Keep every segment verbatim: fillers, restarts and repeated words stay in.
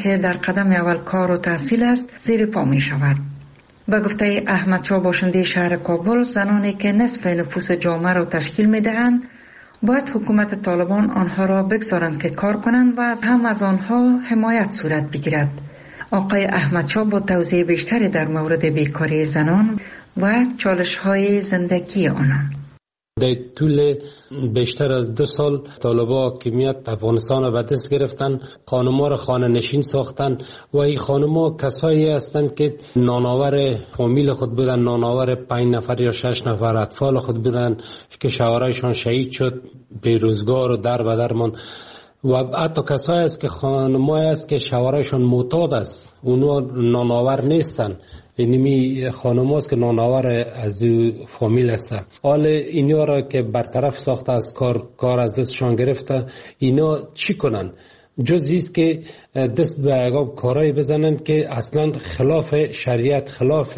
که در قدم اول کار و تحصیل است زیر پا می شود. به گفته احمد شاه باشنده شهر کابل، زنانی که نصف نفوس جامعه را تشکیل می دهند باید حکومت طالبان آنها را بگذارند که کار کنند و از هم از آنها حمایت صورت بگیرد. آقای احمد شاه با توضیح بیشتری در مورد بیکاری زنان و چالش های زندگی آنان. در طول بیشتر از دو سال طالبا حاکمیت افغانستان را به دست گرفتن، خانم‌ها را خانه نشین ساختن و این خانم‌ها کسایی هستند که نانآور فامیل خود بودن، نانآور پنج نفر یا شش نفر اطفال خود بودن که شوهرایشان شهید شد، بیروزگار و در و در من. و حتی کسایی است که خانم‌هایی است که شوهرایشان معتاد است، اونها نانآور نیستن. اینمی خانم هاست که نانآور از فامیل هستن. حال اینا را که برطرف ساخته از کار کار از دستشان گرفته، اینا چی کنن؟ جز ایست که دست به اگاب کارایی بزنن که اصلا خلاف شریعت، خلاف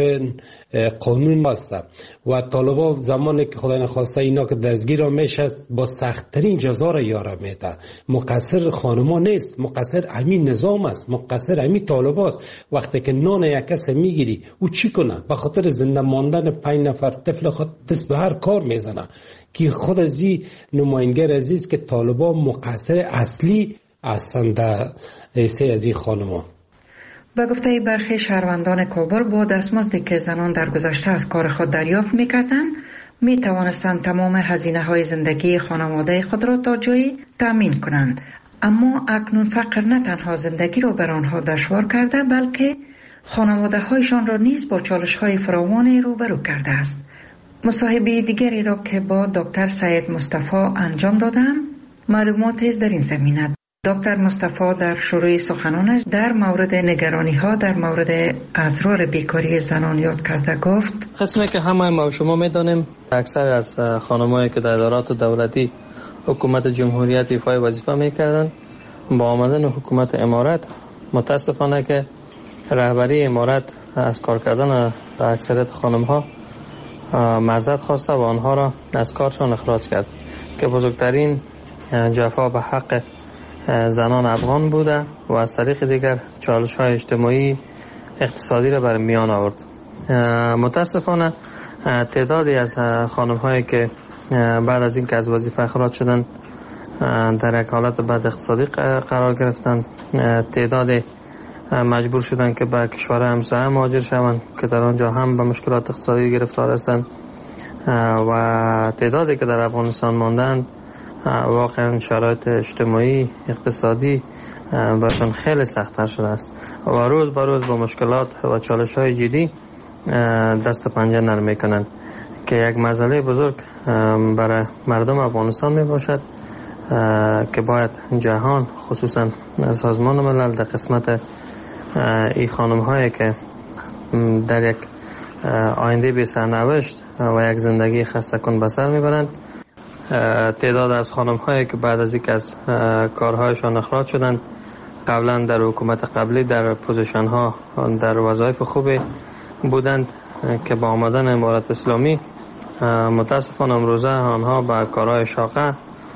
قانون هسته. و طالبا زمانی که خدای نخواسته اینا که دستگیر را میشه با سختترین جزا را یاره میده. مقصر خانما نیست، مقصر همین نظام است، مقصر همین طالبا است. وقتی که نان یک کس میگیری او چی کنه؟ به خاطر زنده ماندن پنج نفر طفل خود دست به هر کار میزنه که خود از این نماینگر عزیز که طالبا مقصر اصلی هستند در حیث از این خانما. به گفته برخی شهروندان کابل، با دستمزدی که زنان در گذشته از کار خود دریافت می‌کردند می توانستند تمام هزینه های زندگی خانواده خود را تا جایی تأمین کنند. اما اکنون فقر نه تنها زندگی را بر آنها دشوار کرده، بلکه خانواده هایشان را نیز با چالش های فراوانی روبرو کرده است. مصاحبه دیگری را که با دکتر سید مصطفی انجام دادم معلوماتی در این زمینه. دکتر مصطفی در شروع سخنانش در مورد نگرانی ها در مورد اضرار بیکاری زنان یاد کرده گفت: قسمی که همه ما و شما میدانیم، اکثر از خانمایی که در ادارات دولتی حکومت جمهوریت ایفای وظیفه میکردند، با آمدن حکومت امارت متاسفانه که رهبری امارت از کار کردن اکثریت خانم ها معذرت خواسته و آنها را از کارشان اخراج کرد که بزرگترین جفا به حق زنان افغان بوده و از طریق دیگر چالش های اجتماعی اقتصادی را بر میان آورد. متاسفانه تعدادی از خانم هایی که بعد از این که از وظیفه اخراج شدند در یک حالت بد اقتصادی قرار گرفتند، تعدادی مجبور شدند که به کشور همسایه مهاجر شوند که در آنجا هم به مشکلات اقتصادی گرفتار هستند و تعدادی که در افغانستان ماندند واقعا شرایط اجتماعی اقتصادی برشان خیلی سخت‌تر شده است و روز به روز با مشکلات و چالش‌های جدی دست پنجه نرم می‌کنند که یک مسئله بزرگ برای مردم افغانستان میباشد که باید جهان خصوصا سازمان ملل در قسمت این خانم‌هایی که در یک آینده بی سرنوشت و یک زندگی خسته کن به سر میبرند، تعداد از خانم هایی که بعد از اینکه از کارهایشان اخراج شدند قبلا در حکومت قبلی در پوزیشن ها در وظایف خوبی بودند که با آمدن امارت اسلامی متاسفانه امروزه آنها به کارهای شاقه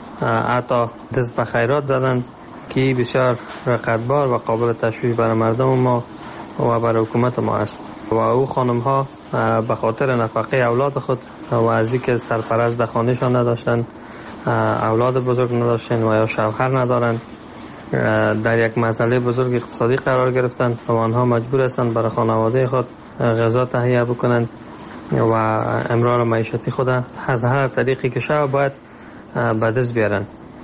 حتی دست به خیرات زدند که بسیار رقتبار و قابل تشویش برای مردم ما و برای حکومت ما است و او خانم ها به خاطر نفقه اولاد خود و از اینکه سرپرست در خانهشان نداشتند، اولاد بزرگ نداشتند و یا شوهر ندارند، در یک مسئله بزرگ اقتصادی قرار گرفتند و آنها مجبور هستند برای خانواده خود غذا تهیه بکنند و امرار معیشتی خود از هر طریقی که شود باید به دست بیارند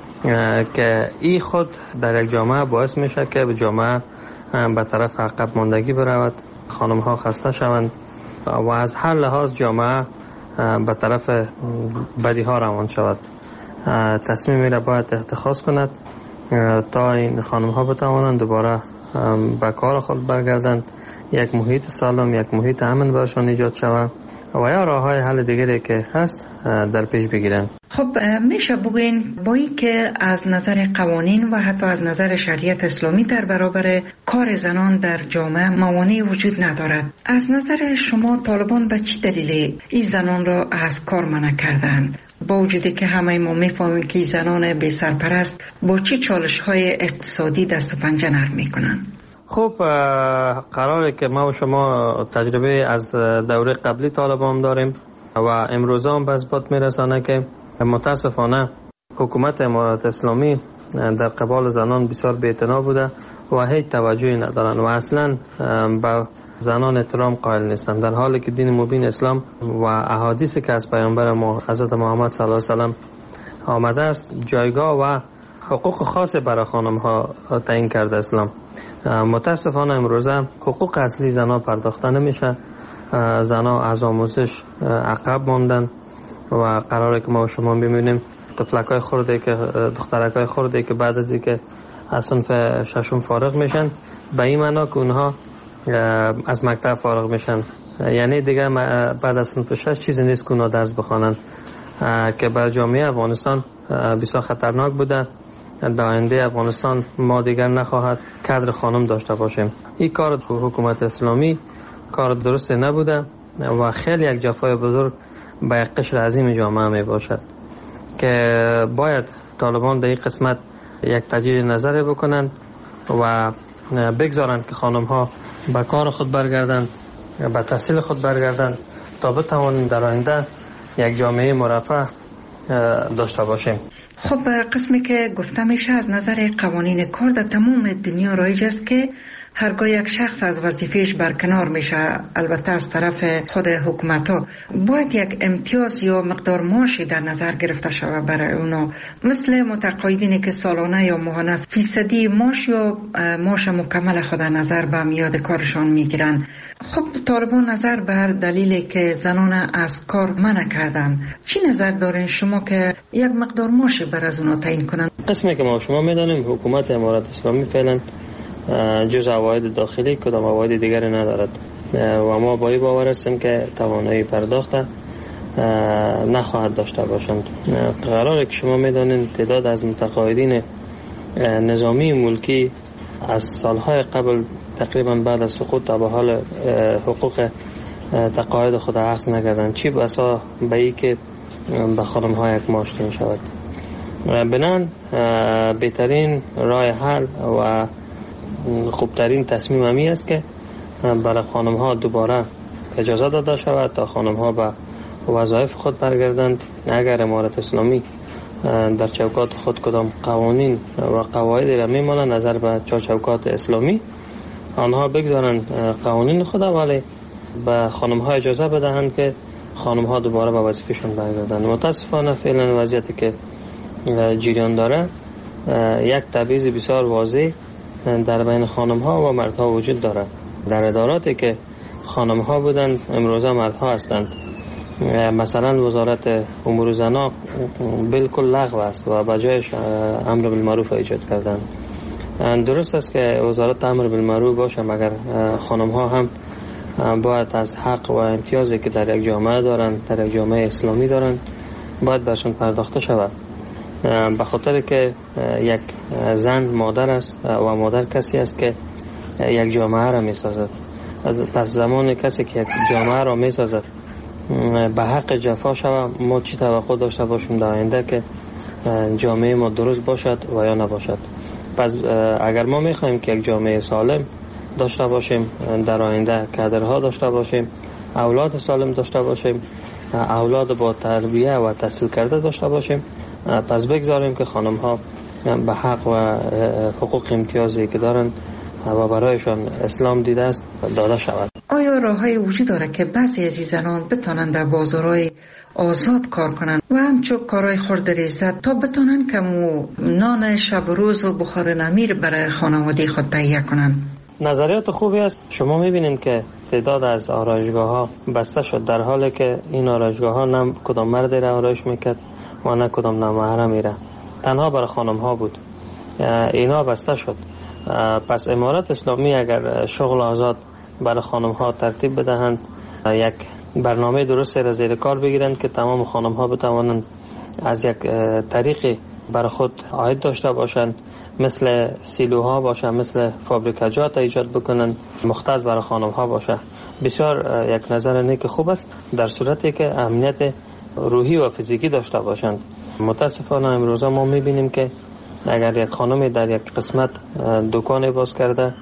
که این خود در یک جامعه باعث میشه که به جامعه به طرف عقب ماندگی برود، خانم ها خسته شوند و از هر لحاظ جامعه به طرف بدی ها روان شود. تصمیمی را باید اتخاذ کند تا این خانم ها بتوانند دوباره به کار خود برگردند، یک محیط سالم، یک محیط امن برشان ایجاد شود و یا راه های حل دیگری که هست در پیش بگیرند. خب میشه بگوین با این که از نظر قوانین و حتی از نظر شریعت اسلامی در برابر کار زنان در جامعه موانعی وجود ندارد، از نظر شما طالبان به چه دلیل این زنان را از کار منع کردند؟ با وجودی که همه ما میفهمیم که زنان بی سرپرست با چه چالش های اقتصادی دست و پنجه نرم میکنند؟ خب قراره که ما و شما تجربه از دوره قبلی طالبان داریم و امروز هم به اثبات میرسانه که متاسفانه حکومت امارات اسلامی در قبال زنان بسیار بی‌اعتنا بوده و هیچ توجهی ندارن و اصلا به زنان احترام قائل نیستند، در حالی که دین مبین اسلام و احادیثی که از پیامبر ما حضرت محمد صلی الله علیه و سلم آمده است جایگاه و حقوق خاص برای خانم ها تعیین کرده اسلام. متاسفانه امروزه حقوق اصلی زنان پرداخته نمیشه، زنان از آموزش عقب ماندن و قراره که ما و شما ببینیم طفلکای خرده که دخترکای خرده که بعد از اینکه از صنف ششم فارغ میشن به این معنا که اونها از مکتب فارغ میشن، یعنی دیگه بعد از صنف شش چیزی نیست که اونها درس بخوانند که بر جامعه افغانستان بسیار خطرناک بوده. در آینده افغانستان ما دیگر نخواهد کادر خانم داشته باشیم. این کار حکومت اسلامی کار درست نبوده و خیلی یک جفای بزرگ به یک قشر عظیم جامعه می باشد که باید طالبان در این قسمت یک تجدید نظر بکنند و بگذارند که خانم ها به کار خود برگردند، به تحصیل خود برگردند تا بتوانیم در آینده یک جامعه مرفه داشته باشیم. خب قسمی که گفته میشه از نظر قوانین کار در تمام دنیا رایج است که هرگاه یک شخص از وظیفهش برکنار میشه، البته از طرف خود حکومت ها، باید یک امتیاز یا مقدار معاشی در نظر گرفته شود برای اونا، مثل متقاعدینی که سالانه یا ماهانه فیصدی معاش یا معاش مکمل خود در نظر به میاد کارشان میگیرن. خب طالبان نظر بر دلیلی که زنان از کار منع کردن، چی نظر دارین شما که یک مقدار معاشی بر از اونا تعیین کنن؟ قسمی که ما شما میدانیم حکومت امارات اسلامی فعلا جز عواید داخلی کدام عواید دیگری ندارد و ما با این باور هستیم که توانایی پرداخت نخواهد داشته باشند. قراره که شما میدانید تعداد از متقاعدین نظامی ملکی از سالهای قبل تقریبا بعد از سقوط تا به حال حقوق تقاعد خود اخذ نکردند، چی بسا به ای که به خانم ها یک معاش می شود. بنان بهترین راه حل و خوبترین تصمیم همی است که برای خانم ها دوباره اجازه داده شود تا خانم ها به وظایف خود برگردند. اگر امارت اسلامی در چوکات خود کدام قوانین و قواعدی را میمانند نظر به چهار چوکات اسلامی، آنها بگذارند قوانین خود، ولی به خانم ها اجازه بدهند که خانم ها دوباره به وظیفه‌شان برگردند. متاسفانه فعلا وضعیتی که جریان داره یک تبعیض بسیار واضح در بین خانم ها و مردها وجود دارد. در اداراتی که خانم ها بودند امروزه مردها هستند. مثلا وزارت امور زنان بالکل لغو است و به جایش امر بالمعروف ایجاد کردند. درست است که وزارت امر بالمعروف باشه، مگر خانم ها هم باید از حق و امتیازی که در یک جامعه دارند، در یک جامعه اسلامی دارند، باید برشون پرداخته شود. به خاطر که یک زن مادر است و مادر کسی است که یک جامعه را می سازد. پس زمان کسی که یک جامعه را می سازد به حق جفا شود، ما چی توقع داشته باشیم در آینده که جامعه ما درست باشد و یا نباشد. پس اگر ما می خواهیم که یک جامعه سالم داشته باشیم، در آینده کادرها داشته باشیم، اولاد سالم داشته باشیم، اولاد با تربیه و تحصیل کرده داشته باشیم، پس بگذاریم که خانم ها به حق و حقوق امتیازی که دارند و برایشان اسلام دیده است داده شود. آیا راه‌های وجود داره که بعضی از این زنان بتونن در بازارهای آزاد کار کنن و همچون کارهای خردریزت تا بتونن کمو نان شب و روز و بخار نمیر برای خانواده خود تهیه کنن؟ نظریات خوبی است. شما میبینید که تعداد از آرایشگاه ها بسته شد، در حالی که این آرایشگاه ها نه کدام مردی را آرایش میکرد و نه کدام نامحرمی را، تنها برای خانم ها بود. اینا بسته شد. پس امارات اسلامی اگر شغل آزاد برای خانم ها ترتیب بدهند، یک برنامه درست را زیر کار بگیرند که تمام خانم ها بتوانند از یک طریقی برای خود عاید داشته باشند، مثل سیلوها باشه، مثل فابریکاجات ایجاد بکنند، مختص برای خانم ها باشه، بسیار یک نظر نیک خوب است، در صورتی که امنیت روحی و فیزیکی داشته باشند. متاسفانه امروزه ما میبینیم که اگر یک خانمی در یک قسمت دکان باز کرده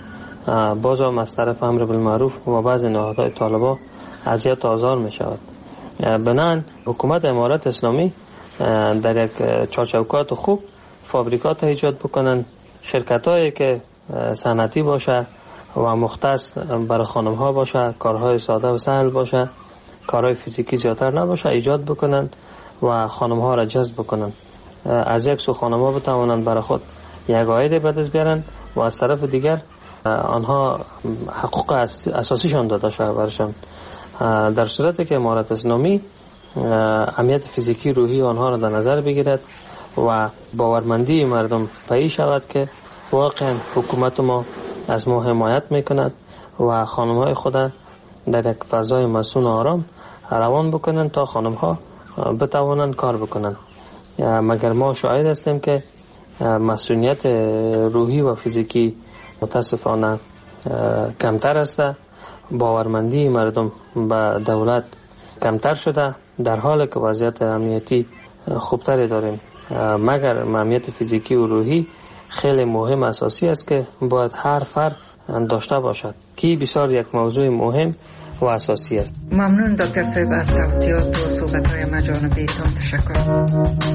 باز هم از طرف امر بالمعروف و بعض نهادهای طالبان اذیت و آزار می شود. بنابراین حکومت امارت اسلامی در یک چارچوکات خوب فابریکات ایجاد بکنن، شرکت هایی که صنعتی باشه و مختص برای خانم ها باشه، کارهای ساده و سهل باشه، کارهای فیزیکی زیادتر نباشه ایجاد بکنن و خانم ها را جذب بکنن. از یک سو خانم ها بتوانند برای خود یک عاید به دست بیارن و از طرف دیگر آنها حقوق اساسیشان داده شده برشان. در صورتی که امارت اسلامی امنیت فیزیکی روحی آنها را در نظر بگیرد و باورمندی مردم پدید شود که واقعا حکومت ما از ما حمایت میکند و خانم های خود در یک فضای مسئول آرام روان بکنند تا خانم ها بتوانند کار بکنند. مگر ما شاهد هستیم که مسئولیت روحی و فیزیکی متاسفانه کمتر است، باورمندی مردم به دولت کمتر شده، در حالی که وضعیت امنیتی خوبتری داریم. مگر امنیت فیزیکی و روحی خیلی مهم اساسی است که باید هر فرد داشته باشد که بسیار یک موضوع مهم و اساسی است. ممنون دکتر صاحب از توضیحات و صحبت‌های مجانبیتان. تشکر.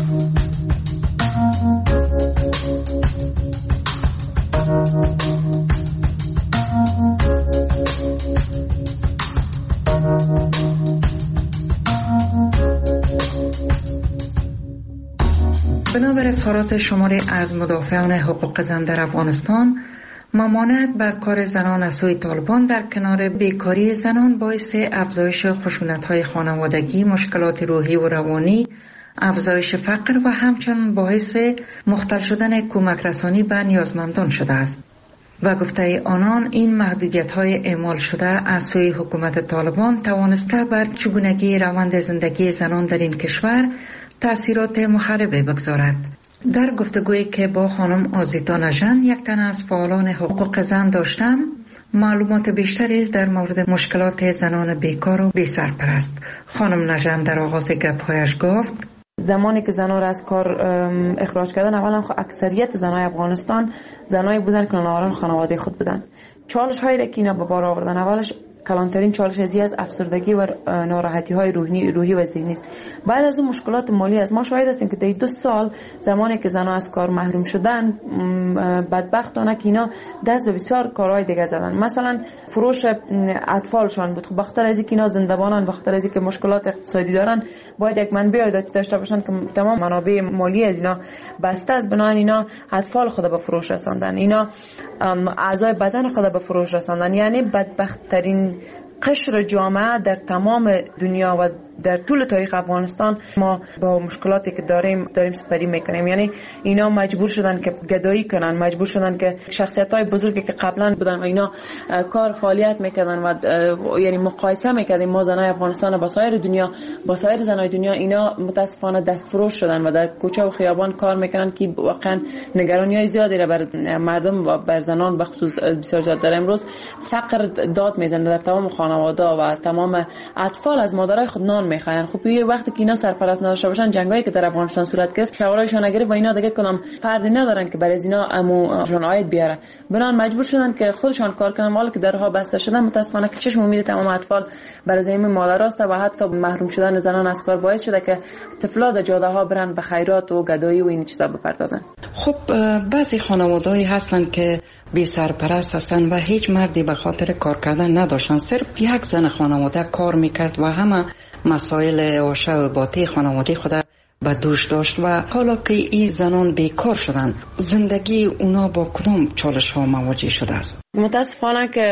بنابر اظهارات شماری از مدافعان حقوق زن در افغانستان، ممانعت بر کار زنان از سوی طالبان در کنار بیکاری زنان باعث افزایش خشونت‌های خانوادگی، مشکلات روحی و روانی، افزایش فقر و همچنین باعث مختل شدن کمک رسانی به نیازمندان شده است. و گفته آنان این محدودیت‌های اعمال شده از سوی حکومت طالبان توانسته بر چگونگی روند زندگی زنان در این کشور تأثیرات مخربی بگذارد. در گفتگویی که با خانم آزیتا نژند، یک تن از فعالان حقوق زن داشتم، معلومات بیشتری در مورد مشکلات زنان بیکار و بی سرپرست. خانم نژند در آغاز گپ‌هایش گفت زمانی که زنها را از کار اخراج کردن، اولا خب اکثریت زنای افغانستان زنایی بودن که ناارام خانواده خود بودن. چالش هایی را که اینا به بار آوردن، اولش کلانترین چالش ازی از افسردگی و ناراحتی های روحی روحی و ذهنی است. بعد از اون مشکلات مالی است. ما شاهد هستیم که در دو سال زمانی که زنها از کار محروم شدن، بدبختانه که اینا دست به بسیار کارهای دیگه زدن. مثلا فروش اطفالشان بود. خب بخاطر از اینکه اینا زنده‌بانن، بخاطر از اینکه مشکلات اقتصادی دارن، باید یک منبع عایداتی داشته باشن که تمام منابع مالی از اینا بسته است. بنابراین اینا اطفال خود به فروش رساندن، اینا اعضای بدن خود به فروش رساندن. یعنی بدبخت‌ترین قشر جامعه در تمام دنیا و در طول تاریخ افغانستان ما با مشکلاتی که داریم داریم سپری میکنیم. یعنی اینا مجبور شدن که گدایی کنن، مجبور شدن که شخصیت‌های بزرگی که قبلا بودن و اینا کار فعالیت میکردن و یعنی مقایسه میکردیم ما زنای افغانستان با سایر دنیا، با سایر زنای دنیا، اینا متاسفانه دستفروش شدن و در کوچه و خیابان کار میکنن که واقعا نگرانی‌های زیادی را بر مردم و بر زنان به خصوص بسیار زیاد داره. امروز فقر داد میزنه در تمام خانواده و تمام اطفال از مادرای خود نان میخواین. خب یه وقتی که اینا سرپرست نداشته باشن، جنگایی که در افغانستان صورت گرفت، شورایشون نگرفت و اینا دیگه کنم فردی ندارن که برای از اینا امو عاید بیاره. بنان مجبور شدن که خودشان کار کنن، حالا که درها بسته شدن. متاسفانه که چشم امید تمام اطفال برای زمین مادراست و حتی محروم شدن زنان از کار باعث شده که طفلا در جاده ها برن به خیرات و گدایی و این چیزا بپردازن. خب بعضی خانواده‌ای هستن که بی سرپرست هستن و هیچ مردی به خاطر کار کردن نداشتن، صرف یک زن خانواده کار میکرد و همه مسائل عاشه و باطی خانواده خود به دوش داشت. و حالا که این زنان بیکار شدن، زندگی اونا با کدام چالش ها مواجه شده است؟ متاسفانه که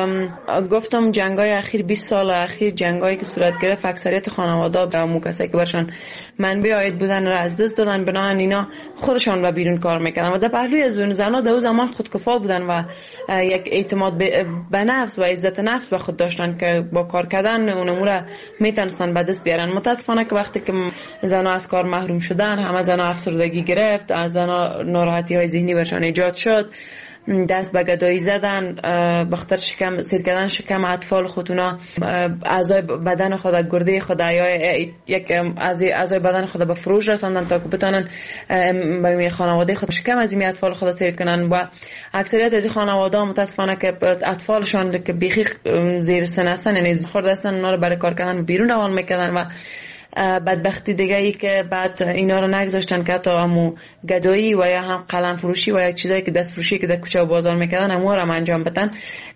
گفتم جنگای اخیر بیست سال اخیر جنگایی که صورت گرفت، اکثریت خانواده به مو کسایی که برشان منبع عاید بودن را از دست دادن. بنابراین اینا خودشان به بیرون کار میکردن و در پهلوی از اون زنها در اون زمان خودکفا بودن و یک اعتماد به نفس و عزت نفس به خود داشتن که با کار کردن اون امور میتونستن به دست بیارن. متاسفانه که وقتی که زنها از کار محروم شدن، همه زنها افسردگی گرفت، از زنها ناراحتی های ذهنی برشان ایجاد شد دست به گدایی زدن، بخاطر شکم سیر کردن شکم اطفال خودونا، اعضای بدن خود، گرده خود یا یک از اعضای بدن خود به فروش رساندن تا که بتونن به خانواده خود شکم از این اطفال خود سیر کنن. و اکثریت از خانواده متاسفانه که اطفالشان که بیخی زیر سن هستن، یعنی خورده هستن، اونا رو برای کار کردن بیرون روان میکردن. و بدبختی دیگه ای که بعد اینا رو نگذاشتن که حتی همو گدایی و یا هم قلم فروشی و یا چیزایی که دست فروشی که در کوچه و بازار میکردن همو رو هم انجام بدن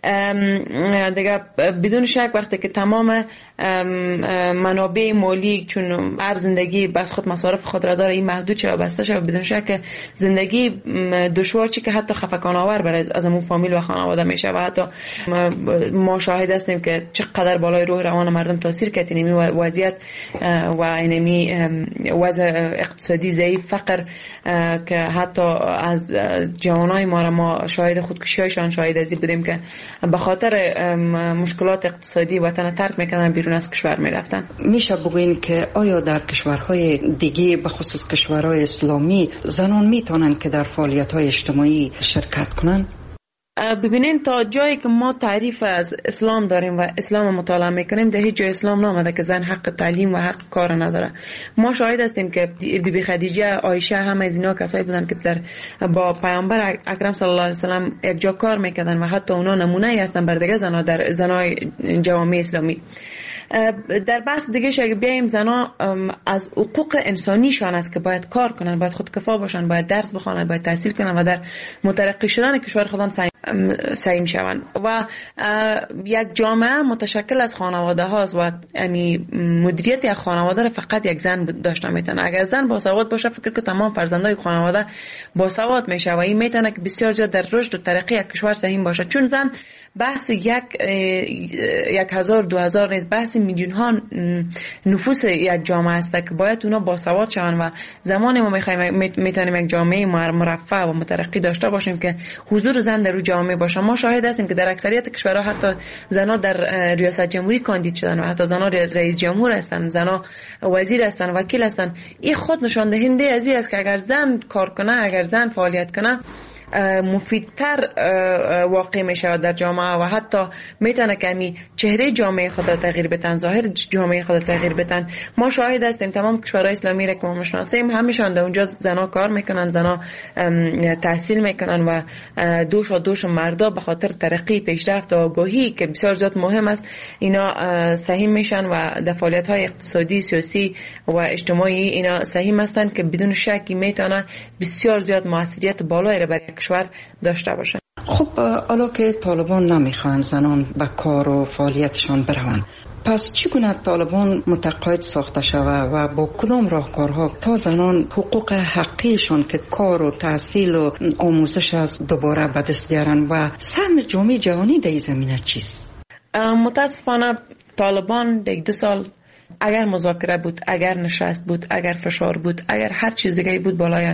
دیگه. بدون شک وقتی که تمام منابع مالی، چون هر زندگی بس خود مصارف خود را داره، این محدود شه و بسته شه، بدون شک زندگی دشوار چی که حتی خفقان آور برای از همون فامیل و خانواده میشه. و حتی ما شاهد هستیم که چقدر بالای روح روان مردم تاثیر کرد این وضعیت و اینمی وضع اقتصادی ضعیف، فقر، که حتی از جوانای ما را ما شاهد خودکشی‌هایشان شاهد ازی بودیم که به خاطر مشکلات اقتصادی وطن ترک میکنن، بیرون از کشور میرفتن. میشه بگوین که آیا در کشورهای دیگه به خصوص کشورهای اسلامی زنان میتونن که در فعالیت‌های اجتماعی شرکت کنن؟ ببینین تا جایی که ما تعریف از اسلام داریم و اسلام مطالعه میکنیم، در هیچ جای اسلام نامده که زن حق تعلیم و حق کار نداره. ما شاهد هستیم که بی بی خدیجه، عایشه، همه از اینا کسایی بودن که در با پیامبر اکرم صلی الله علیه و سلم یک جا کار میکردن و حتی اونا نمونه ای هستن بر دیگه زنا در زنای جوامع اسلامی. در بحث دیگه اگه بیایم، زنا از حقوق انسانیشان است که باید کار کنن، باید خودکفا باشن، باید درس بخونن، باید تحصیل کنن و در مترقی شدن کشور خودم سعی شوند. و یک جامعه متشکل از خانواده هاست و یعنی مدیریت یک خانواده را فقط یک زن داشته میتونه. اگر زن باسواد باشه، فکر که تمام فرزندای خانواده باسواد میشه و این میتونه که بسیار زیاد در رشد و ترقی یک کشور سهم باشه. چون زن بحث یک یک هزار دو هزار نیست، بحث میلیون ها نفوس یک جامعه است که باید اونا باسواد شون. و زمانی ما میخوایم میتونیم یک جامعه مرفه و مترقی داشته باشیم که حضور زن در جامعه باشه. ما شاهد هستیم که در اکثریت کشورها حتی زنها در ریاست جمهوری کاندید شدن و حتی زنها رئیس جمهور هستن، زنها وزیر هستن، وکیل هستن. این خود نشان دهنده از این است که اگر زن کار کنه، اگر زن فعالیت کنه، مفیدتر واقع می شود در جامعه و حتی میتونه که همی چهره جامعه خود را تغییر بدن، ظاهر جامعه خود را تغییر بدن. ما شاهد هستیم تمام کشورهای اسلامی را که ما میشناسیم همیشان در اونجا زنا کار میکنن، زنا تحصیل میکنن و دوش و دوش مردا به خاطر ترقی، پیشرفت و آگاهی که بسیار زیاد مهم است، اینا سهم میشن و در فعالیت های اقتصادی، سیاسی و اجتماعی اینا سهم هستند که بدون شکی میتونه بسیار زیاد موثریت بالایی را برای کشور داشته باشه. خب حالا که طالبان نمیخوان زنان به کار و فعالیتشان بروند، پس چگونه طالبان متقاعد ساخته شود و با کدام راهکارها تا زنان حقوق حقیقشون که کار و تحصیل و آموزش است دوباره به دست بیارن و سهم جامعه جهانی در این زمینه چیست؟ متاسفانه طالبان دیگه دو سال اگر مذاکره بود، اگر نشست بود، اگر فشار بود، اگر هر چیز دیگه بود بالای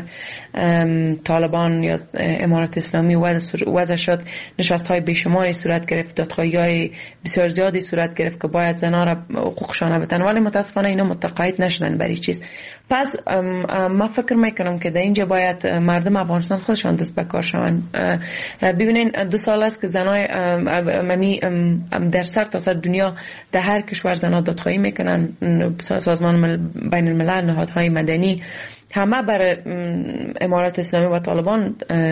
طالبان یا امارات اسلامی وضع شد، نشست های بیشماری صورت گرفت، دادخواهی های بسیار زیادی صورت گرفت که باید زنها را حقوقشان بدن، ولی متاسفانه اینا متقاعد نشدن برای چیز. پس ما فکر میکنم که در اینجا باید مردم افغانستان خودشان دست به کار شوند. ببینین دو سال است که زنای ممی در سر تا سر دنیا در هر کشور زنها دادخواهی میکنن، سازمان بین الملل، نهادهای مدنی همه بر امارات اسلامی و طالبان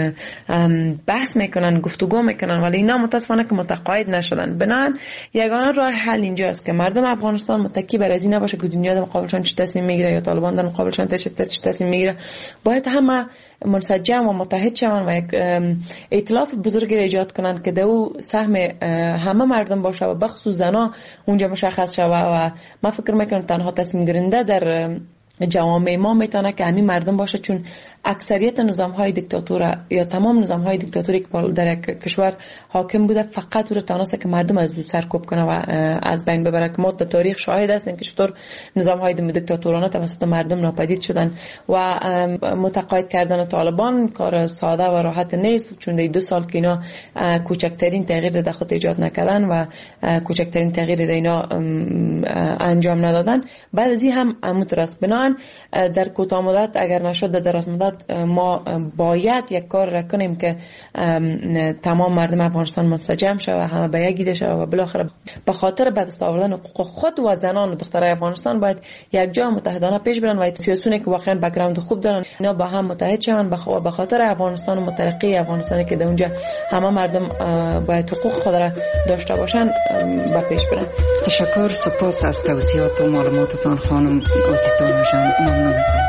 بحث میکنن، گفتگو میکنن، ولی اینا متاسفانه که متقاعد نشدن. بنابراین یگانه راه حل اینجاست که مردم افغانستان متکی بر از این نباشه که دنیا در مقابلشان چه تصمیم میگیره یا طالبان در مقابلشان چه تصمیم میگیره. باید همه منسجم و متحد شوند و یک ائتلاف بزرگی ایجاد کنند که دو سهم همه مردم باشه و بخصوص زنا اونجا مشخص شود. و من فکر میکنم تنها تصمیم گیرنده در جوامع ما میتونه که همین مردم باشه، چون اکثریت نظام های دیکتاتور یا تمام نظام های دیکتاتوری که در کشور حاکم بوده فقط او را توانسته که مردم از او سرکوب کنه و از بین ببره. که ما در تاریخ شاهد هستیم که چطور نظام های دیکتاتورانه توسط مردم ناپدید شدن و متقاعد کردن طالبان کار ساده و راحت نیست، چون در دو سال که اینا کوچکترین تغییر در خود ایجاد نکردن و کوچکترین تغییر اینا انجام ندادن، بعد از این هم مترس. بنا واقعا در کوتاه مدت اگر نشد در دراز مدت ما باید یک کار را کنیم که تمام مردم افغانستان منسجم شود و همه به یک ایده شود و بالاخره به خاطر به دست آوردن حقوق خود و زنان و دخترای افغانستان باید یک جا متحدانه پیش برن و سیاسیونی که واقعا بک‌گراند خوب دارن اینا با هم متحد شوند به خاطر افغانستان و مترقی افغانستانی که در اونجا همه مردم باید حقوق خود را داشته باشند به پیش برن. تشکر، سپاس از توضیحات و معلوماتتان خانم آزیتا جان. ممنون.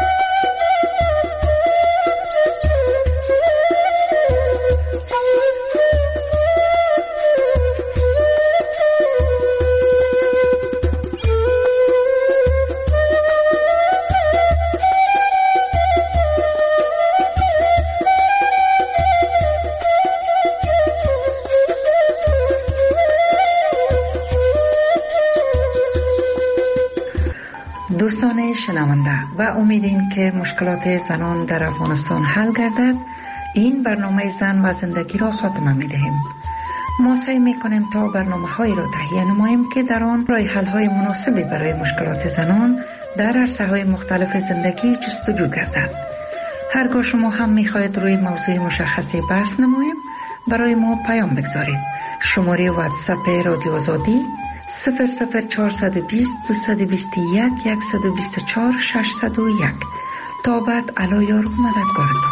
دوستان شنونده و امیدین که مشکلات زنان در افغانستان حل گردد، این برنامه زن و زندگی را خاتمه می دهیم. ما سعی می کنیم تا برنامه هایی را تهیه نماییم که در آن راه حل های مناسبی برای مشکلات زنان در عرصه های مختلف زندگی جستجو گردد. هرگاه شما هم می خواهید روی موضوع مشخصی بحث نماییم، برای ما پیام بگذارید. شماره واتساپ رادیو آزادی صفر صفر چهارصد و بیست دویست و بیست و یک صد و بیست و چهار ششصد و یک. تا بعد علا یار و مددگارتان.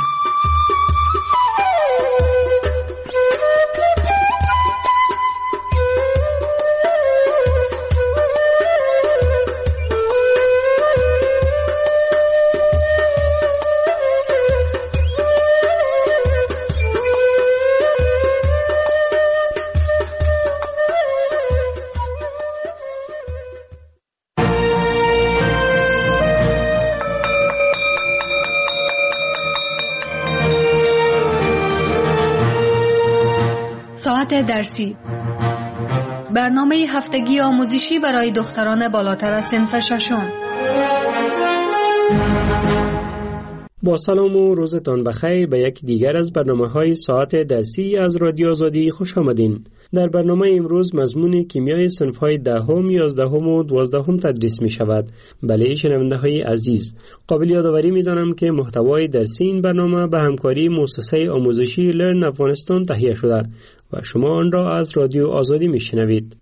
درسی، برنامه هفتگی آموزشی برای دختران بالاتر از صنف ششم. با سلام و روزتان بخیر به یک دیگر از برنامه‌های ساعت درسی از رادیو آزادی خوش آمدین. در برنامه امروز مضمون کیمیای صنف‌های دهم، یازدهم و دوازدهم تدریس می شود. بله شنونده‌های عزیز، قابل یادآوری می‌دانم که محتوای درسی این برنامه به همکاری مؤسسه آموزشی لرن افغانستان تهیه شده و شما آن را از رادیو آزادی می‌شنوید.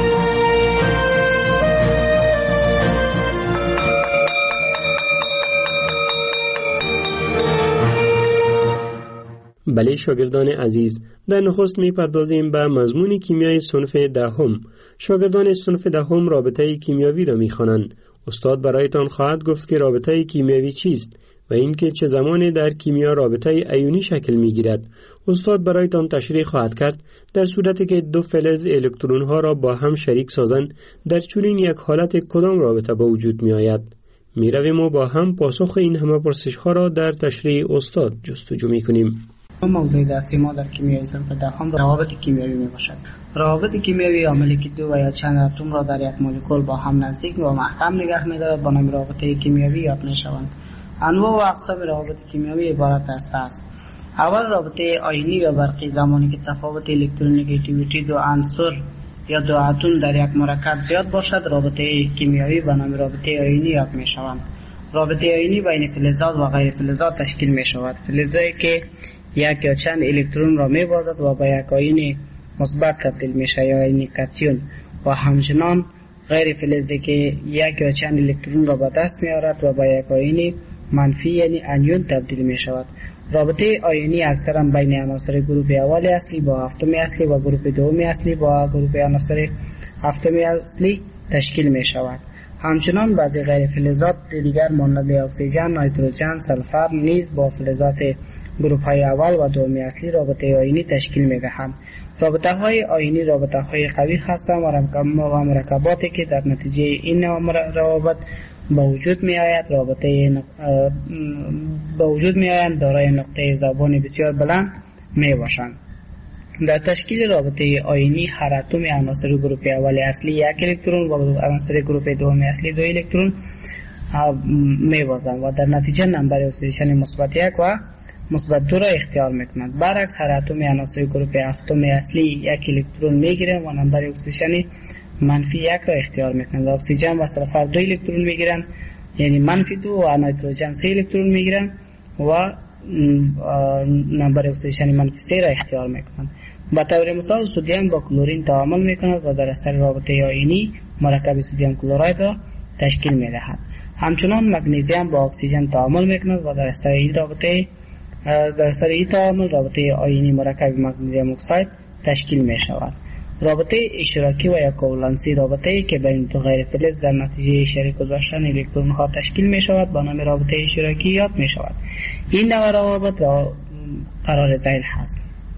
بله شاگردان عزیز، در نخست می‌پردازیم به مضمون کیمیای صنف دهم. شاگردان صنف دهم رابطه کیمیاوی را می‌خوانند. استاد برایتان خواهد گفت که رابطه کیمیاوی چیست و اینکه چه زمانی در کیمیا رابطه ایونی شکل می‌گیرد. استاد برایتان تشریح خواهد کرد در صورتی که دو فلز الکترون‌ها را با هم شریک سازند در چنین یک حالت کدام رابطه به وجود می‌آید. می‌رویم و با هم پاسخ این همه پرسش‌ها را در تشریح استاد جستجو می‌کنیم. موضوع درسی ما در کیمیای صنف دهم روابط کیمیایی میباشد. روابط کیمیایی عاملی که دو و یا چند اتم را در یک مولکول با هم نزدیک و محکم نگه می‌دارد با نام رابطه کیمیایی یاد می‌شوند. انواع و اقسام روابط کیمیایی عبارت است است اول رابطه آیونی یا برقی، زمانی که تفاوت الکترونگیتیویتی دو عنصر یا دو اتم در یک مرکب زیاد باشد رابطه کیمیایی به نام رابطه آیونی یاد می‌شوند. رابطه آیونی بین فلزات و غیر فلزات تشکیل می‌شود. فلزی که یک یا چند الکترون را می‌بازد و به یک آیون مثبت تبدیل می‌شود یا آیون کاتیون، و همچنان غیر فلزی که یک یا چند الکترون را به دست می‌آورد و به یک آیون منفی یعنی انیون تبدیل می‌شود. رابطه آیونی اکثرا بین عناصر گروپ اول اصلی با هفتم اصلی و گروپ دوم اصلی با گروپ عناصر هفتم اصلی تشکیل می‌شود. همچنان بعضی غیر فلزات دیگر مانند اکسیژن، نیتروژن، سلفر نیز با فلزات گروپ های اول و دوم اصلی رابطه آیونی تشکیل می‌دهند. رابطه های آیونی رابطه های قوی هستند و مرکباتی که در نتیجه این روابط با وجود می آید رابطه نق... با وجود می آیند دارای نقطه ذوبان بسیار بلند می باشند. در تشکیل رابطه آیونی هر اتم عناصر گروپ اول اصلی یک الکترون و عناصر گروپ دوم اصلی دو الکترون می بازند و در نتیجه نمبر اکسیژن مثبت یک و مثبت دو را اختیار میکنند. برعکس هر اتم عناصر گروپ هفتم اصلی یک الکترون میگیرند و نمبر اکسیژن منفی یک را اختیار میکنند. اکسیژن و سلفر دو الکترون میگیرند یعنی منفی دو و نیتروژن سه الکترون میگیرن و نمبر اکسیژن منفی سه را اختیار میکنند. به طور مثال سدیم با کلورین تعامل میکند و در اثر رابطه آیونی مرکب سدیم کلراید را تشکیل میدهد. همچنان مگنیزیم با اکسیژن تعامل میکند و در اثر این رابطه در اثر این تعامل رابطه آیونی مرکب مگنیزیم اکساید تشکیل می شود. رابطه اشتراکی و یا کوولنسی رابطه‌ای که بین دو غیر فلز در نتیجه شریک گذاشتن الکترون ها تشکیل می شود با نام رابطه اشتراکی یاد می شود. این نوع روابط را قرار ذیل هست.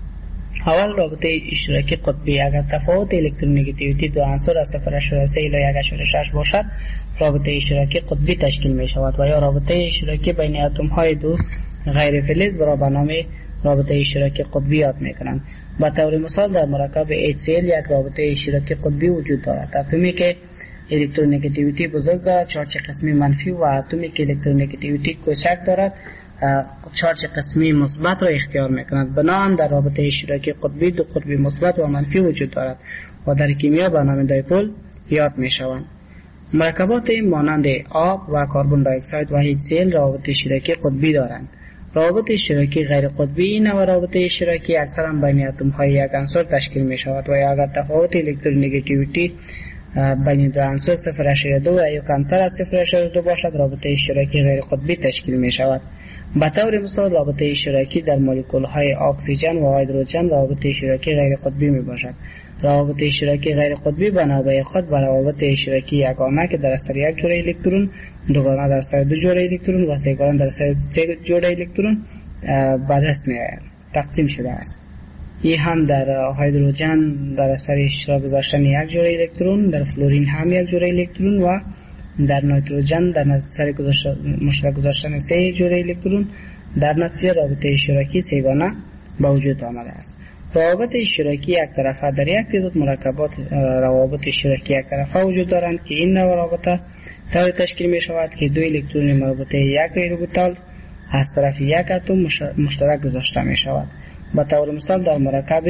اول رابطه اشتراکی قطبی، اگر تفاوت الکترونگیتیویتی دو عنصر از صفر اشاره سه الی یک اشاره شش باشد رابطه اشتراکی قطبی تشکیل می شود و یا رابطه اشتراکی بین اتم های دو غیر فلز را به نام رابطه اشتراکی قطبی یاد می کنند. به طور مثال در مرکب اچ سی ال یک رابطه اشتراکی قطبی وجود دارد. اتمی که الکترونگیتیویتی بزرگ دارد چارج قسمی منفی و اتمی که الکترونگیتیویتی کوچک دارد چارج قسمی مثبت را اختیار می‌کند. بنابراین در رابطه اشتراکی قطبی دو قطب مثبت و منفی وجود دارد و در کیمیا به نام دایپول یاد می‌شوند. مرکبات مانند آب و کربن دی اکساید و اچ سی ال رابطه اشتراکی قطبی دارند. روابط اشتراکی غیر قطبی این نوع روابط اشتراکی اکثرا بین اتم های یک عنصر تشکیل می شود و اگر تفاوت الکترونگیتیویتی بین دو عنصر صفر اشاره دو و یا کمتر از صفر اشاره دو باشد رابطه اشتراکی غیر قطبی تشکیل می شود. به طور مثال رابطه اشتراکی در مولکول های اکسیژن و هیدروژن رابطه اشتراکی غیر قطبی می باشد. روابط اشتراکی غیر قطبی به نوبه خود به روابط اشتراکی یگانه که در اثر یک جوره الکترون، دوگانه در اثر دو جوره الکترون و سه‌گانه در اثر سه جوره الکترون به دست می آید تقسیم شده است. این هم در هیدروژن در اثر اشتراک گذاشتن یک جوره الکترون، در فلورین هم یک جوره الکترون و در نیتروژن در اثر مشترک گذاشتن سه جوره الکترون در نتیجه رابطه اشتراکی سه‌گانه به وجود آمده است. روابط اشتراکی یک طرفه در یک تعداد مرکبات روابط اشتراکی یک طرفه وجود دارند که این نوع روابط طوری تشکیل می شود که دو الکترون مربوطه یک غیروربیتال از طرف یک اتم مشترک گذاشته می شود. به طور مثال در مرکب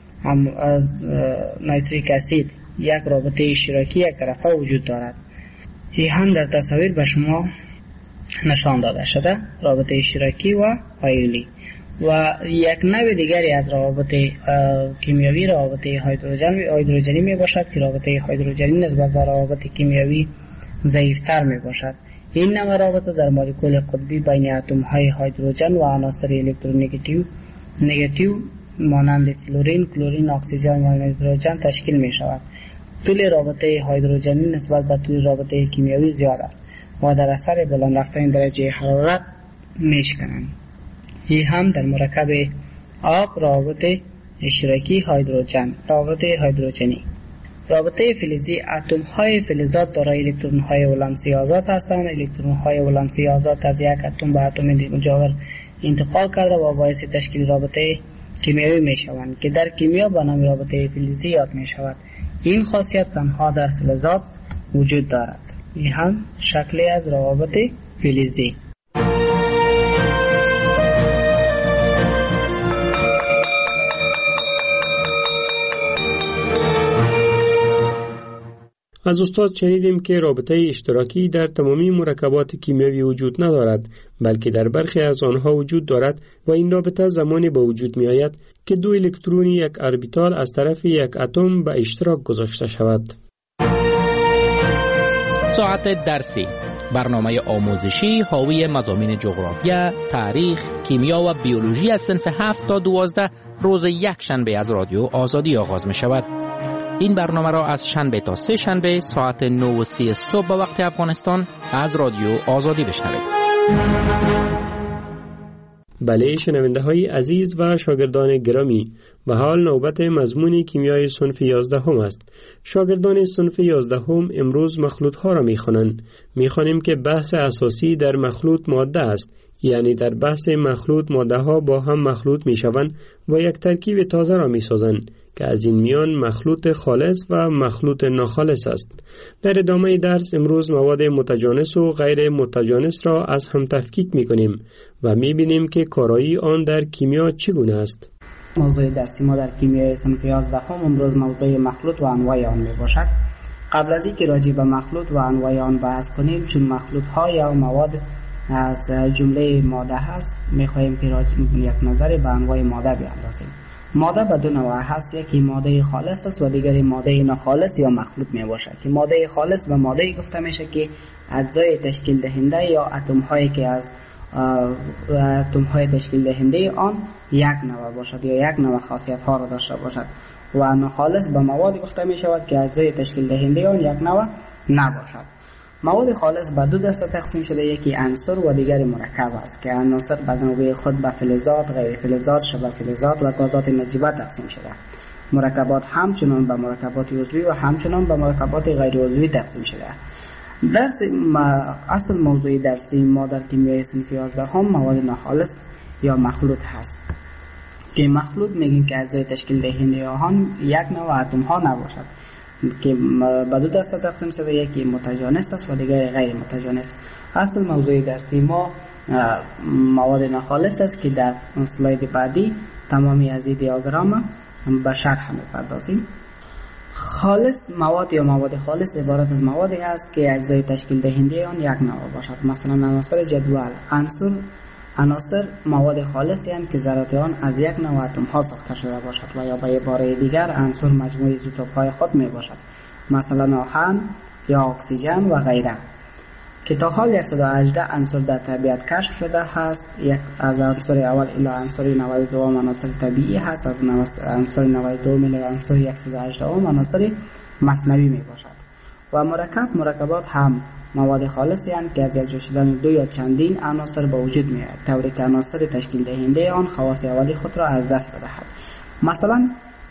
نیتریک اسید یک رابطه اشتراکی یک طرفه وجود دارد. این هم در تصاویر به شما نشان داده شده رابطه اشتراکی و آیونی. و یک نوع دیگری از روابط کیمیایی روابط هیدروژن هیدروژنی می باشد که رابطه هیدروژنی نسبت به روابط کیمیایی ضعیف‌تر می باشد. این نوع رابطه در مولکول قطبی بین اتم های هیدروژن و عناصر الکترونگیتیو نگاتیو مانند فلورین، کلورین، اکسیژن و نیتروژن تشکیل می شود. طول رابطه هیدروژنی نسبت به طول رابطه کیمیایی زیاد است و در اثر بلند رفتن درجه حرارت می شکنند. این هم در مرکب آب روابط اشتراکی هیدروژن روابط هیدروژنی. رابطه فلزی اتم های فلزات دارای الکترون های ولانسی آزاد هستند. الکترون های ولانسی آزاد از یک اتم به اتم مجاور انتقال کرده و باعث تشکیل رابطه کیمیایی می شوند که در کیمیا به نام رابطه فلزی یاد می شود. این خاصیت تنها در فلزات وجود دارد. این هم شکلی از روابط فلزی. از استاد شنیدیم که رابطه اشتراکی در تمامی مرکبات کیمیایی وجود ندارد بلکه در برخی از آنها وجود دارد و این رابطه زمانی به وجود می آید که دو الکترون یک اربیتال از طرف یک اتم به اشتراک گذاشته شود. ساعت درسی برنامه آموزشی حاوی مضامین جغرافیا، تاریخ، کیمیا و بیولوژی از صنف هفت تا دوازده روز یک شنبه از رادیو آزادی آغاز می شود. این برنامه را از شنبه تا سه شنبه ساعت نه و سی صبح به وقت افغانستان از رادیو آزادی بشنوید. بله شنونده های عزیز و شاگردان گرامی، و حال نوبت مضمون کیمیای صنف یازده هم است. شاگردان صنف یازده هم امروز مخلوط ها را می خوانند. می خوانیم که بحث اساسی در مخلوط ماده است، یعنی در بحث مخلوط ماده ها با هم مخلوط می شوند و یک ترکیب تازه را می سازند که از این میان مخلوط خالص و مخلوط ناخالص است. در ادامه درس امروز مواد متجانس و غیر متجانس را از هم تفکیک می کنیم و می بینیم که کارایی آن در کیمیا چگونه است. موضوع درسی ما در کیمیای صنف یازده هم امروز موضوع مخلوط و انواع آن می باشد. قبل از اینکه راجع به مخلوط و انواع آن بحث کنیم، چون مخلوط ها یا مواد از جمله ماده هست، میخواهیم که راجع یک نظر به انواع ماده بیاندازیم. ماده به دو نوع هست، یکی ماده خالص است و دیگری ماده ناخالص یا مخلوط می باشد. که ماده خالص به ماده گفته میشه که اجزای تشکیل دهنده یا اتم هایی که از اتم های تشکیل دهنده آن یک نوع باشد یا یک نوع خاصیت ها را داشته باشد. و ناخالص به مواد گفته می شود که اجزای تشکیل دهنده آن یک نوع نباشد. مواد خالص به دو دسته تقسیم شده، یکی عنصر و دیگری مرکب است که عناصر به نوبه خود به فلزات، غیر فلزات، شبه فلزات و گازات نجیبه تقسیم شده. مرکبات همچنان به مرکبات عضوی و همچنان به مرکبات غیر عضوی تقسیم شده. درس اصل موضوع درسی ما در کیمیای صنف یازده هم مواد ناخالص یا مخلوط هست که مخلوط میگیم که اجزای تشکیل دهنده آن یک نوع اتم ها نباشد که به دو دسته تقسیم شده، یکی متجانس است و دیگری غیر متجانس. اصل موضوع درسی ما مواد ناخالص است که در اسلاید بعدی تمامی از این دیاگرام به شرح می‌پردازیم. خالص مواد یا مواد خالص عبارت از موادی است که اجزای تشکیل دهنده آن یک نوع باشد. مثلا عناصر جدول، عنصر عناصر مواد خالصی هستند که ذرات آن از یک نوع اتم ها ساخته شده باشد و یا به عباره دیگر عنصر مجموعه ایزوتوپ های خود می باشد، مثلا آهن یا اکسیژن و غیره. که تا حال صد و هجده عنصر در طبیعت کشف شده هست. یک از عنصر اول الی عنصر نود و دو عناصر طبیعی هست، از عنصر نود و دو الی عنصر صد و هجده عناصر مصنوعی می باشد. و مرکب مرکبات هم مواد خالصی هستند که از یک جا شدن دو یا چندین عناصر به وجود می آید، طوری که عناصر تشکیل دهنده آن خواص اولی خود را از دست بدهد. مثلا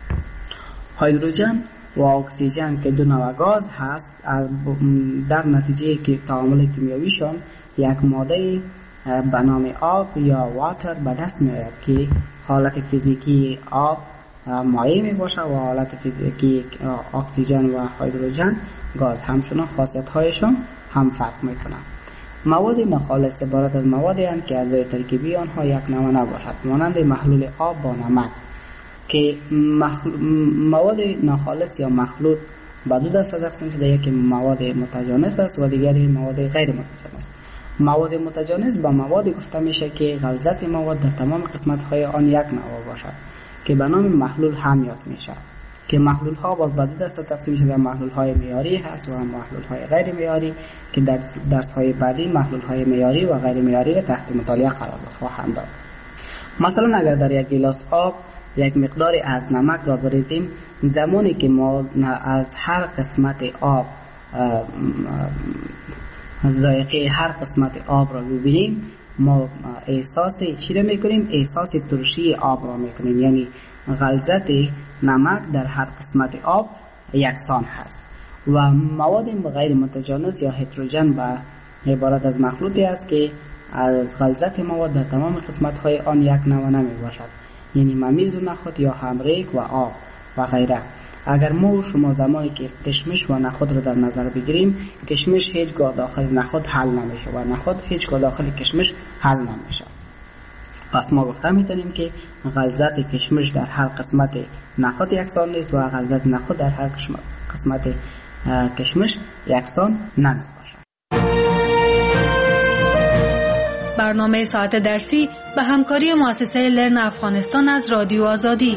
هیدروژن و اکسیژن که دو نوع گاز هست، در نتیجه که تعامل کیمیاییشان یک ماده به نام آب یا واتر به دست می آید که حالت فیزیکی آب مایع می باشد و حالت فیزیکی اکسیژن و هیدروژن گاز. همچنان خاصیت هایشان هم فرق می کنند. مواد ناخالص عبارت از موادی هستند که اجزای ترکیبی آنها یک نوع نباشد، مانند محلول آب با نمک. که مخل... مواد ناخالص یا مخلوط به دو دسته تقسیم شده، یکی مواد متجانس است و دیگری مواد غیر متجانس. مواد متجانس با مواد گفته میشه که غلظت مواد در تمام قسمت های آن یک نوع باشد که به نام محلول هم یاد میشه. که محلول ها باز به دو دسته تقسیم شده، محلول های معیاری هست و محلول های غیر معیاری که در درس های بعدی محلول های معیاری و غیر معیاری را تحت مطالعه قرار خواهم داد. مثلا اگر در یک گیلاس آب یک مقداری از نمک را بریزیم، زمانی که ما از هر قسمت آب ذائقه هر قسمت آب را ببینیم، ما احساس چی را میکنیم؟ احساس ترشی آب را میکنیم. یعنی غلظت نمک در هر قسمت آب یکسان هست. و مواد غیر متجانس یا هتروژن به عبارت از مخلوطی است که غلظت مواد در تمام قسمت های آن یک نوع نمی باشد، یعنی ممیز و نخود یا همریک و آب و غیره. اگر ما و شما زمانی که کشمش و نخود را در نظر بگیریم، کشمش هیچگاه داخل نخود حل نمیشه و نخود هیچگاه داخل کشمش حل نمیشه. پس ما گفته میتونیم که غلظت کشمش در هر قسمت نخود یکسان نیست و غلظت نخود در هر قسمت کشمش یکسان نمیباشد. برنامه ساعت درسی به همکاری مؤسسه لرن افغانستان از رادیو آزادی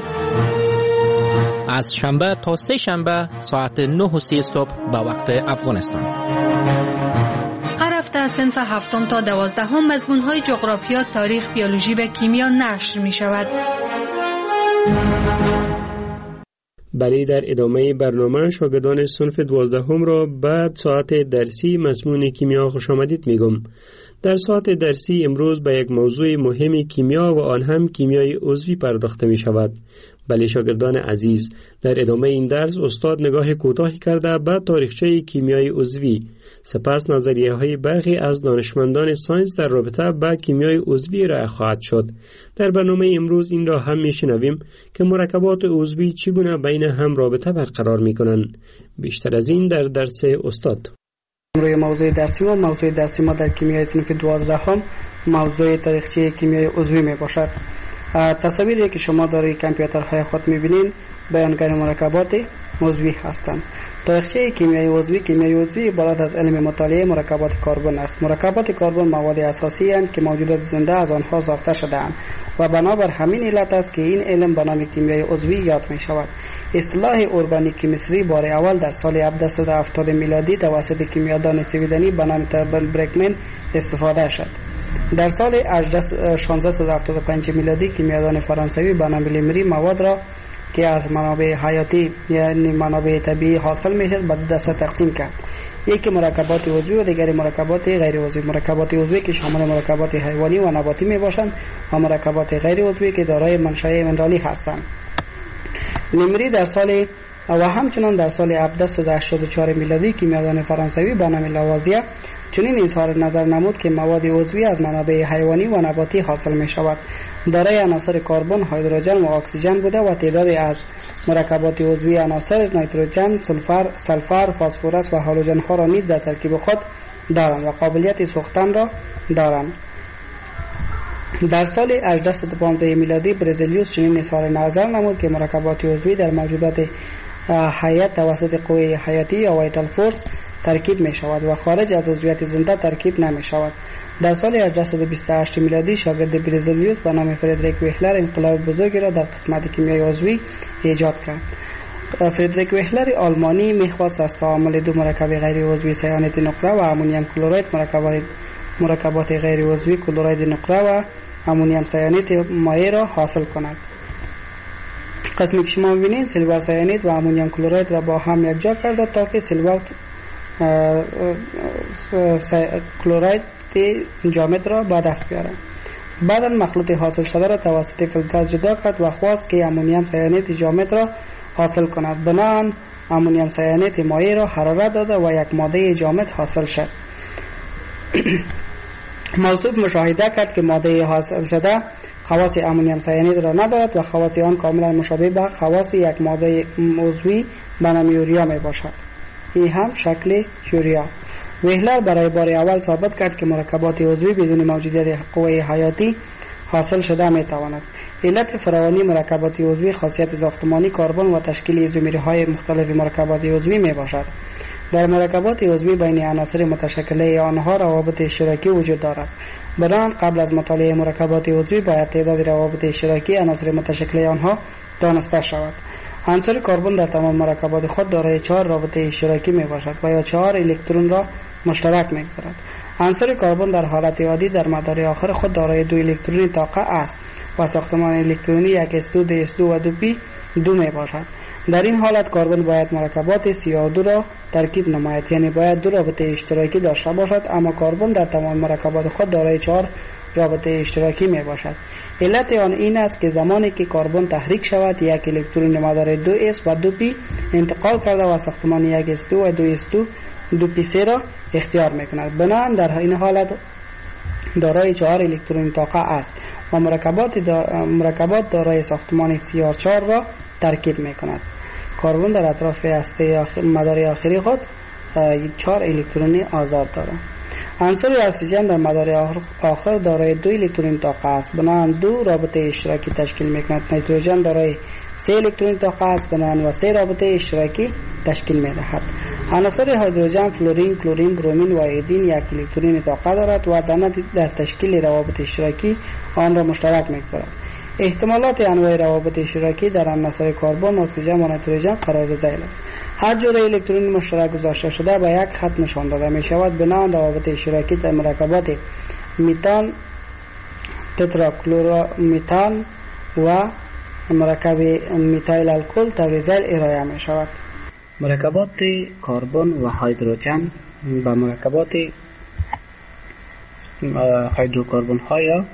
از شنبه تا سه شنبه ساعت نه و سی صبح به وقت افغانستان. هر هفته از صنف هفتم تا دوازدهم مضمون‌های جغرافیا، تاریخ، بیولوژی و کیمیا نشر می شود. بله، در ادامه برنامه شاگردان صنف دوازدهم را بعد ساعت درسی مضمون کیمیا خوش آمدید میگم. در ساعت درسی امروز به یک موضوع مهم کیمیا و آن هم کیمیای عضوی پرداخته می شود. بله شاگردان عزیز، در ادامه این درس استاد نگاه کوتاهی کرده به تاریخچه کیمیای عضوی، سپس نظریه های برخی از دانشمندان ساینس در رابطه با کیمیای عضوی ارائه خواهد شد. در برنامه امروز این را هم میشنویم که مرکبات عضوی چگونه بین هم رابطه برقرار میکنند. بیشتر از این در درس استاد. روی موضوع درسی ما موضوع درسی ما در کیمیای صنف دوازدهم موضوع تاریخچه کیمیای عضوی می باشد. تصاویری که شما در کامپیوترهای خود می‌بینید بیانگر مرکبات عضوی هستند. تاریخچه کیمیای عضوی. کیمیای عضوی عبارت از علم مطالعه مرکبات کربن است. مرکبات کربن مواد اساسی اند که موجودات زنده از آنها ساخته شده‌اند و بنابر همین علت است که این علم به نام کیمیای عضوی یاد می شود. اصطلاح ارگانیک کیمستری بار اول در سال هفتصد و هفتاد میلادی توسط کیمیادان سویدنی به نام تربل برکمن استفاده شد. در سال شانزده و هفتاد و پنج میلادی کیمیادان فرانسوی به نام لیمری مواد را که از منابع حیاتی یعنی منابع طبیعی حاصل میشد به دو دسته تقسیم کرد. یکی مرکبات عضوی و دیگری مرکبات غیر عضوی. مرکبات عضوی که شامل مرکبات حیوانی و نباتی می باشند و مرکبات غیر عضوی که دارای منشأ منرالی هستند. لیمری در سال و همچنان در سال هفتصد و هشتاد و چهار میلادی کیمیادان فرانسوی به نام لاوازیه چنین اظهار نظر نمود که مواد عضوی از منابع حیوانی و نباتی حاصل می شود. دارای عناصر کربن، هیدروژن و اکسیژن بوده و تعدادی از مرکبات عضوی عناصر نیتروژن، سولفر، سلفر، فسفرس و هالوژن ها را نیز در ترکیب خود دارند و قابلیت سوختن را دارند. در سال هجده و پانزده میلادی برزیلیوس چنین اظهار نظر نمود که مرکبات عضوی در موجودات حیات توسط قوه حیاتی یا وایتال فورس ترکیب می شود و خارج از عضویت زنده ترکیب نمی شود. در سال هجده و بیست و هشت میلادی شاگرد برزیلیوس به نام فردریک ویهلر انقلاب بزرگی را در قسمت کیمیای عضوی ایجاد کرد. فردریک ویهلر آلمانی میخواست از تعامل دو مرکب غیر عضوی سیانت نقره و امونیم کلورید مرکبات مرکبات غیر عضوی کلورید نقره و امونیم سیانت مایع را حاصل کند. قسمی که شما می‌بینید سیلور سیانید و امونیم کلورید را با هم یکجا کرده تا که سیلور کلورید جامد را به دست بیاره. بعدا مخلوط حاصل شده را توسط فیلتر جدا کرد و خواست که امونیم سیانید جامد را حاصل کند. بنابراین امونیم سیانید مایع را حرارت داده و یک ماده جامد حاصل شد. موصوف مشاهده کرد که ماده حاصل شده خواص امونیم سیانید را ندارد و خواص آن کاملا مشابه به خواص یک ماده عضوی به نام یوریا می باشد. این هم شکل یوریا. ویهلر برای بار اول ثابت کرد که مرکبات عضوی بدون موجودیت قوه حیاتی حاصل شده می تواند. علت فراوانی مرکبات عضوی خاصیت ساختمانی کربن و تشکیل ایزومرهای مختلف مرکبات عضوی می باشد. در مرکبات عضوی بین عناصر متشکله آنها روابط اشتراکی وجود دارد. بنابراین قبل از مطالعه مرکبات عضوی باید تعداد روابط اشتراکی عناصر متشکله آنها دانسته شود. عنصر کربن در تمام مرکبات خود دارای چهار رابطه اشتراکی می باشد و یا چهار الکترون را مشترک می‌گذارد. عنصر کربن در حالت عادی در مدار آخر خود دارای دو الکترونی طاقه است و ساختمان الکترونی یک اس دو، دی اس دو و دو پی دو می باشد. در این حالت کربن باید مرکبات سی او دو را ترکیب نماید، یعنی باید دو رابطه اشتراکی داشته باشد، اما کربن در تمام مرکبات خود دارای چهار رابطه اشتراکی می باشد. علت آن این است که زمانی که کربن تحریک شود یک الکترون مدار دو اس و دو پی انتقال کرده و ساختمان یک اس دو و دو اس دو دو پی سه را اختیار می کند. بنابراین در این حالت دارای چهار الکترون طاقه است و مرکبات دا مرکبات دارای ساختمان سی آر چهار را ترکیب می کند. کربن در اطراف هسته آخر مدار آخری خود چهار الکترونی آزاد دارد. عنصر اکسیژن در مدار آخر دارای دو الکترون طاقه است، بنابراین دو رابطه اشتراکی تشکیل می کند. نیتروژن دارای سه الکترون طاقه است، بنابراین و سه رابطه اشتراکی تشکیل می دهد. عناصر هیدروژن، فلورین، کلورین، برومین و ایودین یک الکترون طاقه دارد و در تشکیل روابط اشتراکی آن را مشترک می گذارد. احتمالات انواع روابط اشتراکی در عناصر کربن، اکسیژن و نیتروژن قرار ذیل است. هر جور الکترون مشترک گذاشته شده به یک خط نشان داده می شود. بنابراین روابط اشتراکی در مرکبات میتان، تتراکلورمیتان و مرکب میتایل الکل طور ذیل ارائه می شود. مرکبات کربن و هیدروژن با مرکبات هیدروکربن ها یا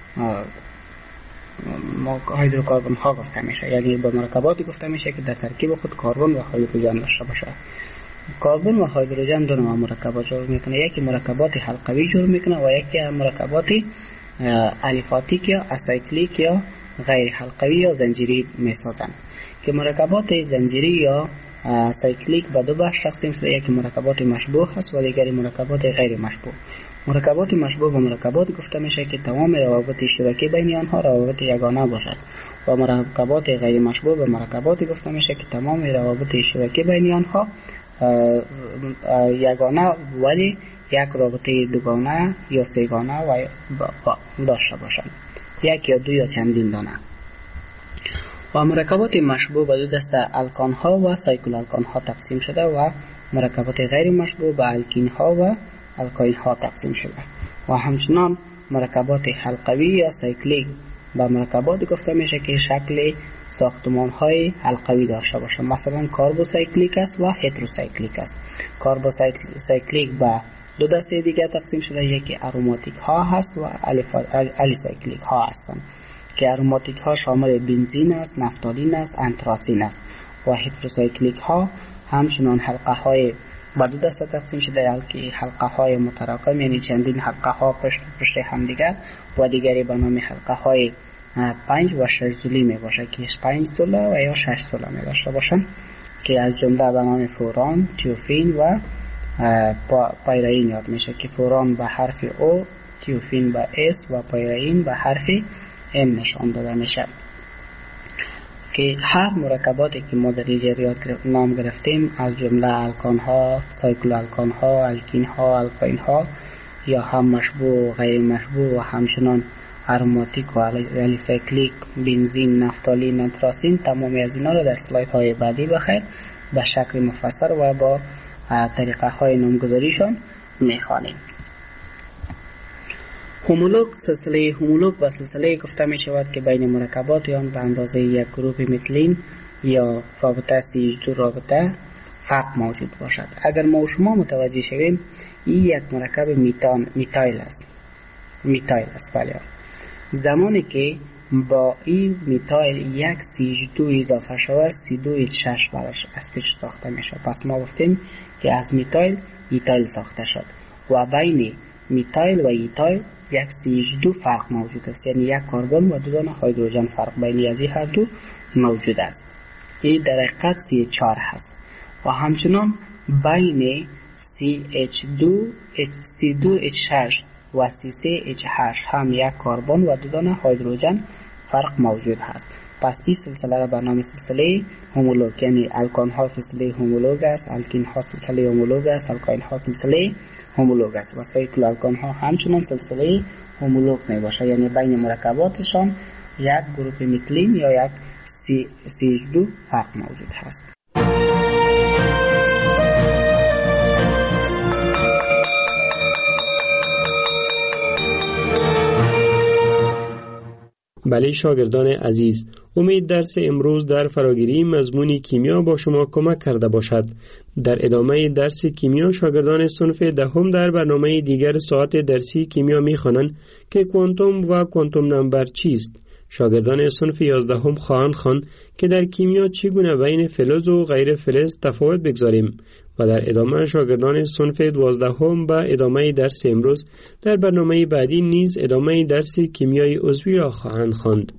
هیدروکربن ها گفته میشه، یعنی با مرکباتی گفته میشه که در ترکیب خود کربن و هیدروژن داشته باشه. کربن و هیدروژن دو نوع مرکبات جور میکنه، یکی مرکبات حلقوی جور میکنه و یکی مرکبات الیفاتیک یا اسایکلیک یا غیر حلقوی یا زنجیری میسازند. که مرکبات زنجیری یا سایکلیک به دو بخش تقسیم شده، یکی مرکبات مشبوه هست و دیگری مرکبات غیر مشبوه. مرکبات مشبوه و مرکبات گفته میشه که تمام روابط اشتراکی بین آنها روابط یگانه باشد و مرکبات غیر مشبوه و مرکبات گفته میشه که تمام روابط اشتراکی بین آنها یگانه ولی یک رابطه دوگانه یا سه‌گانه و داشته باشند، یک یا دو یا چندین دانه. و مرکبات مشبوع به دو دسته الکان ها و سایکل الکان ها تقسیم شده و مرکبات غیر مشبوع به الکین ها و الکاین ها تقسیم شده. و همچنان مرکبات حلقوی یا سایکلیک به مرکبات گفته میشه که شکل ساختمان های حلقوی داشته باشه. مثلا کاربوسایکلیک است و هتروسایکلیک است. کاربوسایکلیک به دو دسته دیگر تقسیم شده، یکی اروماتیک ها هست و الیسایکلیک ها هستند که اروماتیک ها شامل بنزین است، نفتالین است، انتراسین است. و هتروسایکلیک ها همچنان حلقه های به دو دسته تقسیم شده، که حلقه های متراکم یعنی چندین حلقه ها پشت پشت هم دیگر، و دیگری به نام حلقه های پنج و شش زولی می باشه که پنج زوله و یا شش زوله می داشته باشن، که از جمله به نام فوران، تیوفین و پایرین یاد میشه که فوران به حرف او، تیوفین به اس و پایرین به حرف ام نشان داده میشه. که هر مرکباتی که ما در اینجا نام گرفتیم از جمله الکان ها، سایکل الکان ها، الکین ها، الکاین ها یا هم مشبوع و غیر مشبوع و همچنان اروماتیک و الیسایکلیک، بنزین، نفتالین، انتراسین، تمامی از اینا رو در اسلاید های بعدی بخیر به شکل مفصل و با طریقه های نامگذاریشان میخوانیم. هومولوگ، سلسله هومولوگ و سلسله گفته می شود که بین مرکبات آن به اندازه یک گروپ متلین یا رابطه سی اچ دو رابطه فرق موجود باشد. اگر ما و شما متوجه شویم این یک مرکب میتان میتایل است. میتایل است بله. زمانی که با این میتایل یک سی اچ دو اضافه شود سی دو اچ شش براش از پیش ساخته می شود. پس ما گفتیم که از میتایل ایتایل ساخته شد و بین میتایل و ایتایل یک سی اچ دو فرق موجود است، یعنی یک کربن و دو دانه هیدروژن فرق بین از این هر دو موجود است. این در حقیقت سی اچ چهار هست. و همچنان بین سی اچ دو سی دو اچ شش و سی سه اچ هشت هم یک کربن و دو دانه هیدروژن فرق موجود هست. پس این سلسله را به نام سلسله هومولوگ، یعنی الکان ها سلسله هومولوگ است، الکین ها سلسله هومولوگ است، الکاین ها سلسله هومولوگ است و سایکل الکان ها همچنان سلسله هومولوگ می باشه، یعنی بین مرکباتشان یک گروپ میتلین یا یک سی اچ دو فرق موجود هست. بله شاگردان عزیز، امید درس امروز در فراگیری مضمون کیمیا با شما کمک کرده باشد. در ادامه درس کیمیا شاگردان صنف دهم در برنامه دیگر ساعت درسی کیمیا می‌خوانند که کوانتوم و کوانتوم نمبر چیست. شاگردان صنف یازدهم خواهند خواند که در کیمیا چگونه بین فلز و غیر فلز تفاوت بگذاریم و در ادامه شاگردان صنف دوازدهم به ادامه درس امروز در برنامه بعدی نیز ادامه درس کیمیای عضوی را خواهند خواند.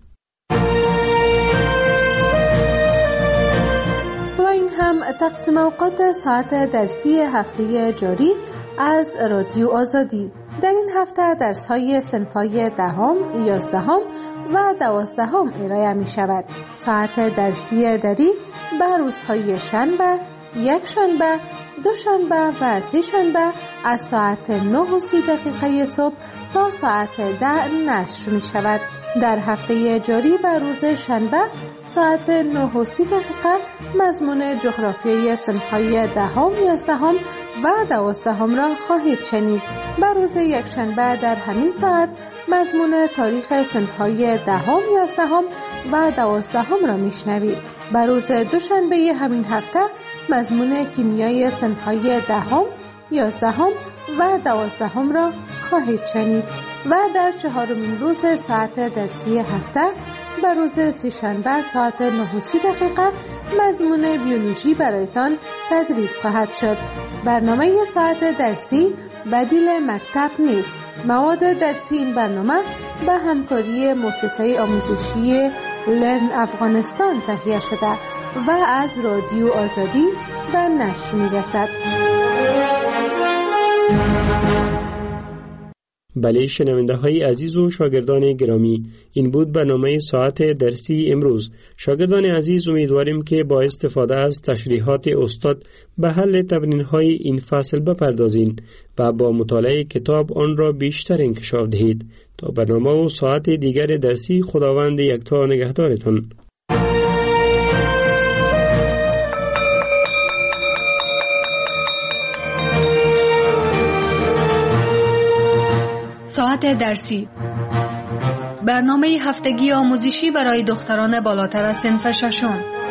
و این هم تقسیم اوقات ساعت درسی هفته جاری از رادیو آزادی. در این هفته درس های صنف‌های دهم، یازدهم و دوازدهم ارائه می شود. ساعت درسی دری به روزهای شنبه، یک شنبه، دو شنبه و سه شنبه از ساعت نه و سی دقیقه صبح تا ساعت ده نشر می شود. در هفته جاری به روز شنبه ساعت نه و سی دقیقه مضمون جغرافیای صنف‌های دهم، یازدهم و دوازدهم را خواهید شنید. به روز یک شنبه در همین ساعت مضمون تاریخ صنف‌های دهم، یازدهم و دوازدهم را میشنوید. به روز دوشنبه همین هفته مضمون کیمیای صنف‌های دهم، یازدهم و دوازدهم را خواهید شنید. و در چهارمین روز ساعت درسی هفته به روز سه‌شنبه ساعت نه و سی دقیقه مضمون بیولوژی برایتان تدریس خواهد شد. برنامه ساعت درسی بدیل مکتب نیست. مواد درسی این برنامه به همکاری مؤسسه آموزشی لرن افغانستان تهیه شده و از رادیو آزادی به نشر می‌رسد. بله شنونده های عزیز و شاگردان گرامی، این بود برنامه ساعت درسی امروز. شاگردان عزیز، امیدواریم که با استفاده از تشریحات استاد به حل تمرین های این فصل بپردازین و با مطالعه کتاب آن را بیشتر انکشاف دهید. تا برنامه و ساعت دیگر درسی، خداوند یکتا نگهدارتان. ساعت درسی، برنامه هفتگی آموزشی برای دختران بالاتر از صنف ششم.